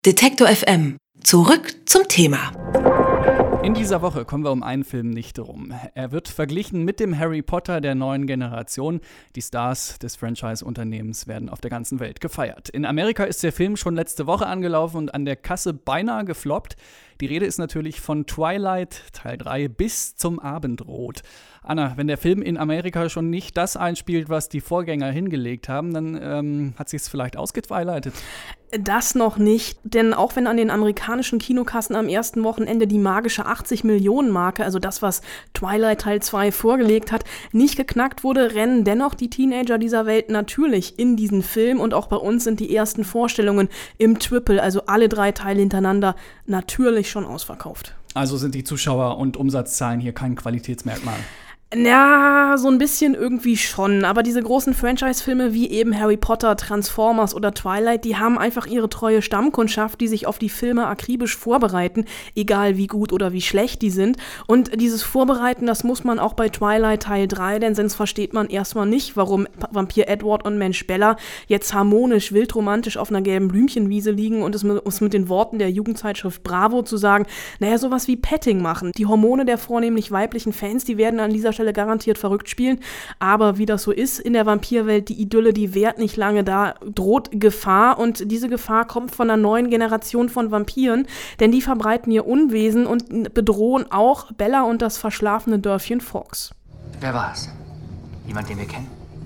Detektor FM. Zurück zum Thema. In dieser Woche kommen wir um einen Film nicht herum. Er wird verglichen mit dem Harry Potter der neuen Generation. Die Stars des Franchise-Unternehmens werden auf der ganzen Welt gefeiert. In Amerika ist der Film schon letzte Woche angelaufen und an der Kasse beinahe gefloppt. Die Rede ist natürlich von Twilight Teil 3 bis zum Abendrot. Anna, wenn der Film in Amerika schon nicht das einspielt, was die Vorgänger hingelegt haben, dann hat sich's vielleicht ausgetwilightert. Das noch nicht, denn auch wenn an den amerikanischen Kinokassen am ersten Wochenende die magische 80-Millionen-Marke, also das, was Twilight Teil 2 vorgelegt hat, nicht geknackt wurde, rennen dennoch die Teenager dieser Welt natürlich in diesen Film und auch bei uns sind die ersten Vorstellungen im Triple, also alle 3 Teile hintereinander, natürlich schon ausverkauft. Also sind die Zuschauer- und Umsatzzahlen hier kein Qualitätsmerkmal? Ja, so ein bisschen irgendwie schon. Aber diese großen Franchise-Filme wie eben Harry Potter, Transformers oder Twilight, die haben einfach ihre treue Stammkundschaft, die sich auf die Filme akribisch vorbereiten, egal wie gut oder wie schlecht die sind. Und dieses Vorbereiten, das muss man auch bei Twilight Teil 3, denn sonst versteht man erstmal nicht, warum Vampir Edward und Mensch Bella jetzt harmonisch, wildromantisch auf einer gelben Blümchenwiese liegen und es mit den Worten der Jugendzeitschrift Bravo zu sagen, naja, sowas wie Petting machen. Die Hormone der vornehmlich weiblichen Fans, die werden an dieser Stelle garantiert verrückt spielen, aber wie das so ist in der Vampirwelt, die Idylle, die währt nicht lange, da droht Gefahr und diese Gefahr kommt von einer neuen Generation von Vampiren, denn die verbreiten ihr Unwesen und bedrohen auch Bella und das verschlafene Dörfchen Fox. Wer war es? Jemand, den wir kennen?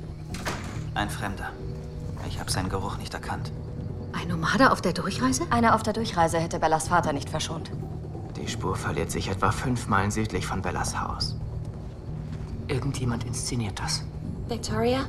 Ein Fremder. Ich habe seinen Geruch nicht erkannt. Ein Nomade auf der Durchreise? Einer auf der Durchreise hätte Bellas Vater nicht verschont. Die Spur verliert sich etwa 5 Meilen südlich von Bellas Haus. Irgendjemand inszeniert das. Victoria?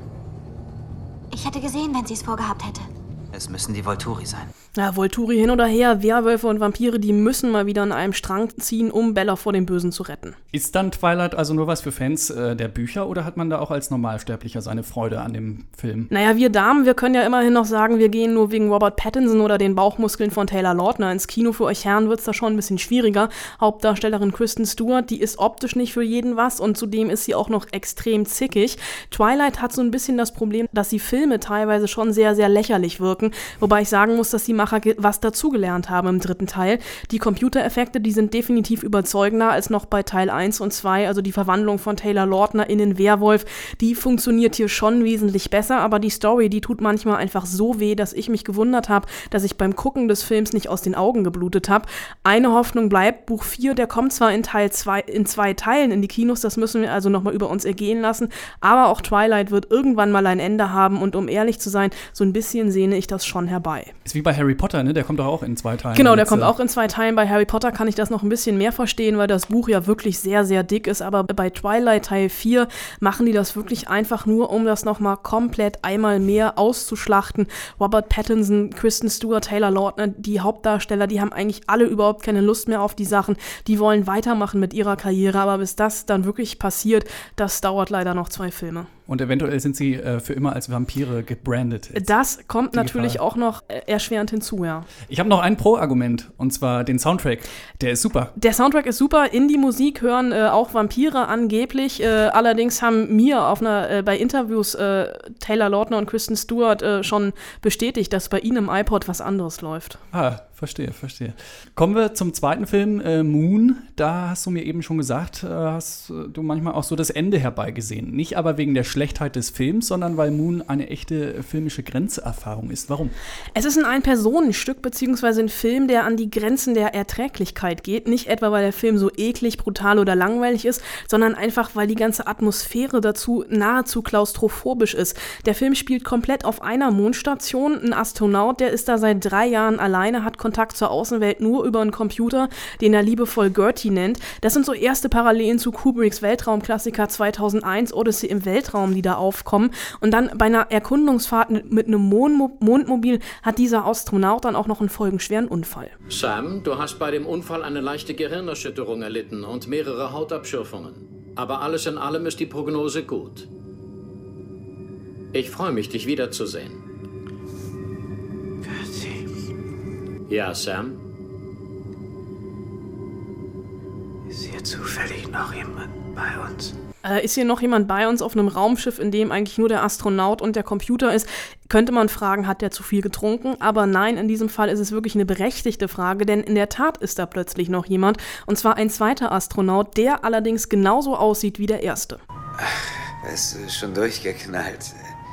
Ich hätte gesehen, wenn sie es vorgehabt hätte. Es müssen die Volturi sein. Ja, Volturi hin oder her, Werwölfe und Vampire, die müssen mal wieder an einem Strang ziehen, um Bella vor dem Bösen zu retten. Ist dann Twilight also nur was für Fans der Bücher oder hat man da auch als Normalsterblicher seine Freude an dem Film? Naja, wir Damen, wir können ja immerhin noch sagen, wir gehen nur wegen Robert Pattinson oder den Bauchmuskeln von Taylor Lautner ins Kino. Für euch Herren wird's da schon ein bisschen schwieriger. Hauptdarstellerin Kristen Stewart, die ist optisch nicht für jeden was und zudem ist sie auch noch extrem zickig. Twilight hat so ein bisschen das Problem, dass die Filme teilweise schon sehr, sehr lächerlich wirken. Wobei ich sagen muss, dass die Macher was dazugelernt haben im 3. Teil. Die Computereffekte, die sind definitiv überzeugender als noch bei Teil 1 und 2. Also die Verwandlung von Taylor Lautner in den Werwolf, die funktioniert hier schon wesentlich besser. Aber die Story, die tut manchmal einfach so weh, dass ich mich gewundert habe, dass ich beim Gucken des Films nicht aus den Augen geblutet habe. Eine Hoffnung bleibt, Buch 4, der kommt zwar in 2 Teilen in die Kinos, das müssen wir also nochmal über uns ergehen lassen. Aber auch Twilight wird irgendwann mal ein Ende haben. Und um ehrlich zu sein, so ein bisschen sehne ich das schon herbei. Ist wie bei Harry Potter, ne? Der kommt doch auch in 2 Teilen. Genau, der kommt auch in 2 Teilen. Bei Harry Potter kann ich das noch ein bisschen mehr verstehen, weil das Buch ja wirklich sehr, sehr dick ist. Aber bei Twilight Teil 4 machen die das wirklich einfach nur, um das nochmal komplett einmal mehr auszuschlachten. Robert Pattinson, Kristen Stewart, Taylor Lautner, die Hauptdarsteller, die haben eigentlich alle überhaupt keine Lust mehr auf die Sachen. Die wollen weitermachen mit ihrer Karriere. Aber bis das dann wirklich passiert, das dauert leider noch 2 Filme. Und eventuell sind sie für immer als Vampire gebrandet. Das kommt natürlich auch noch erschwerend hinzu, ja. Ich habe noch ein Pro-Argument, und zwar den Soundtrack. Der ist super. Der Soundtrack ist super. Indie-Musik hören auch Vampire angeblich. Allerdings haben mir bei Interviews Taylor Lautner und Kristen Stewart schon bestätigt, dass bei ihnen im iPod was anderes läuft. Ah, verstehe. Kommen wir zum zweiten Film, Moon. Da hast du mir eben schon gesagt, hast du manchmal auch so das Ende herbeigesehen. Nicht aber wegen der Schlechtheit des Films, sondern weil Moon eine echte filmische Grenzerfahrung ist. Warum? Es ist ein Ein-Personen-Stück beziehungsweise ein Film, der an die Grenzen der Erträglichkeit geht. Nicht etwa, weil der Film so eklig, brutal oder langweilig ist, sondern einfach, weil die ganze Atmosphäre dazu nahezu klaustrophobisch ist. Der Film spielt komplett auf einer Mondstation. Ein Astronaut, der ist da seit 3 Jahren alleine, hat Kontakt zur Außenwelt nur über einen Computer, den er liebevoll Gertie nennt. Das sind so erste Parallelen zu Kubricks Weltraumklassiker 2001, Odyssey im Weltraum, die da aufkommen. Und dann bei einer Erkundungsfahrt mit einem Mondmobil hat dieser Astronaut dann auch noch einen folgenschweren Unfall. Sam, du hast bei dem Unfall eine leichte Gehirnerschütterung erlitten und mehrere Hautabschürfungen. Aber alles in allem ist die Prognose gut. Ich freue mich, dich wiederzusehen. Gertie. Ja, Sam? Ist hier zufällig noch jemand bei uns? Ist hier noch jemand bei uns auf einem Raumschiff, in dem eigentlich nur der Astronaut und der Computer ist? Könnte man fragen, hat der zu viel getrunken? Aber nein, in diesem Fall ist es wirklich eine berechtigte Frage, denn in der Tat ist da plötzlich noch jemand, und zwar ein zweiter Astronaut, der allerdings genauso aussieht wie der erste. Es ist schon durchgeknallt.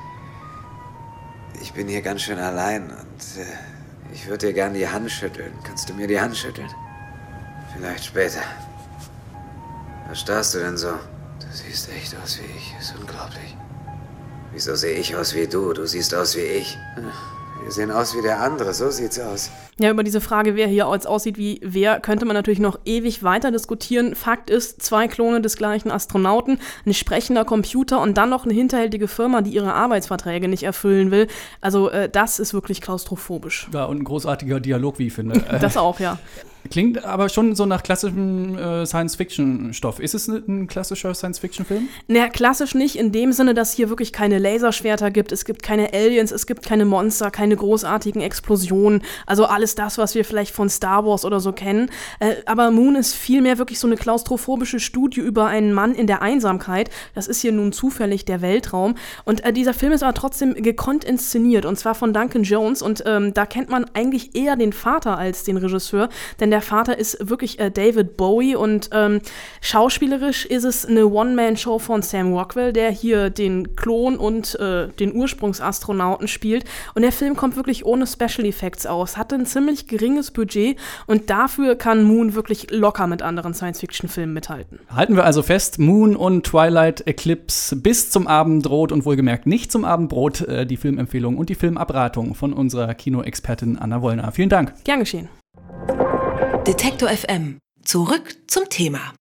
Ich bin hier ganz schön allein und ich würde dir gern die Hand schütteln. Kannst du mir die Hand schütteln? Vielleicht später. Was starrst du denn so? Du siehst echt aus wie ich. Ist unglaublich. Wieso sehe ich aus wie du? Du siehst aus wie ich. Wir sehen aus wie der andere. So sieht's aus. Ja, über diese Frage, wer hier jetzt aussieht wie wer, könnte man natürlich noch ewig weiter diskutieren. Fakt ist, 2 Klone des gleichen Astronauten, ein sprechender Computer und dann noch eine hinterhältige Firma, die ihre Arbeitsverträge nicht erfüllen will. Also das ist wirklich klaustrophobisch. Ja, und ein großartiger Dialog, wie ich finde. Das auch, ja. Klingt aber schon so nach klassischem Science-Fiction-Stoff. Ist es ein klassischer Science-Fiction-Film? Naja, klassisch nicht in dem Sinne, dass hier wirklich keine Laserschwerter gibt, es gibt keine Aliens, es gibt keine Monster, keine großartigen Explosionen, also alles das, was wir vielleicht von Star Wars oder so kennen. Aber Moon ist vielmehr wirklich so eine klaustrophobische Studie über einen Mann in der Einsamkeit. Das ist hier nun zufällig der Weltraum. Und dieser Film ist aber trotzdem gekonnt inszeniert, und zwar von Duncan Jones. Und da kennt man eigentlich eher den Vater als den Regisseur, denn der Vater ist wirklich David Bowie und schauspielerisch ist es eine One-Man-Show von Sam Rockwell, der hier den Klon und den Ursprungsastronauten spielt. Und der Film kommt wirklich ohne Special Effects aus, hatte ein ziemlich geringes Budget und dafür kann Moon wirklich locker mit anderen Science-Fiction-Filmen mithalten. Halten wir also fest, Moon und Twilight Eclipse bis zum Abendrot und wohlgemerkt nicht zum Abendbrot, die Filmempfehlung und die Filmabratung von unserer Kinoexpertin Anna Wollner. Vielen Dank. Gern geschehen. Detektor FM. Zurück zum Thema.